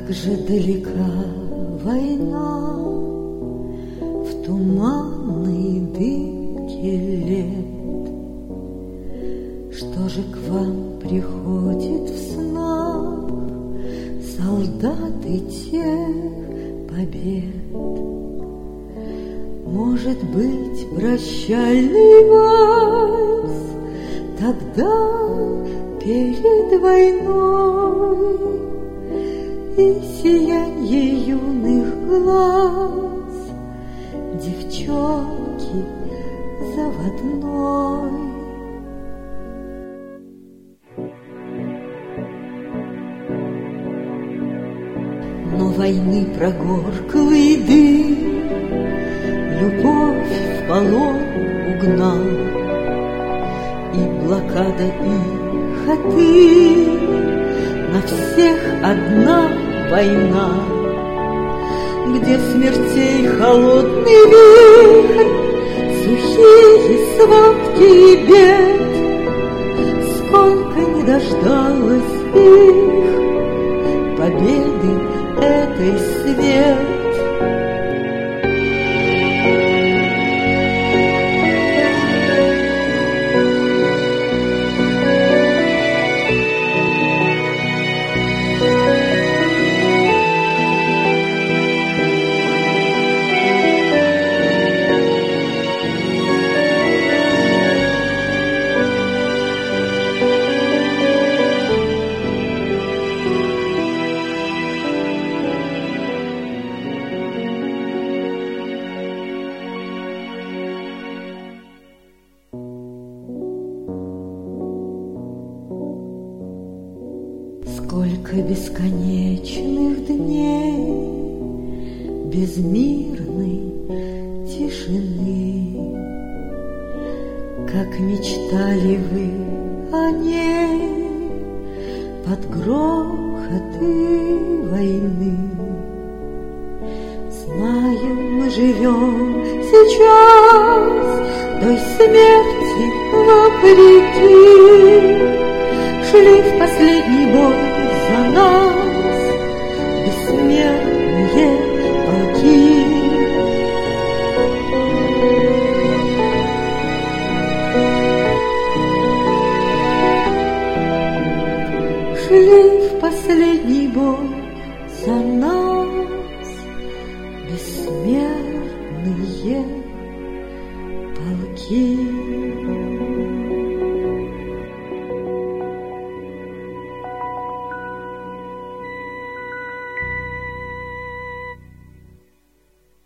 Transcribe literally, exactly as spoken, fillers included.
же далека война в туманные дымки лет. Что же к вам приходит в снах солдаты тех побед? Может быть, прощальный вальс тогда перед войной, и сиянье юных глаз девчонки заводной. Но войны прогорклый дым любовь в полон угнал, и блокада их хаты на всех одна война, где смертей холодный вихрь, сухие сводки бед, сколько не дождалось их победы этой свет. Сколько бесконечных дней безмирной тишины, как мечтали вы о ней под грохоты войны. Знаем, мы живем сейчас той смерти вопреки, шли в последний бой за нас бессмертные полки. Шли в последний бой за нас бессмертные полки.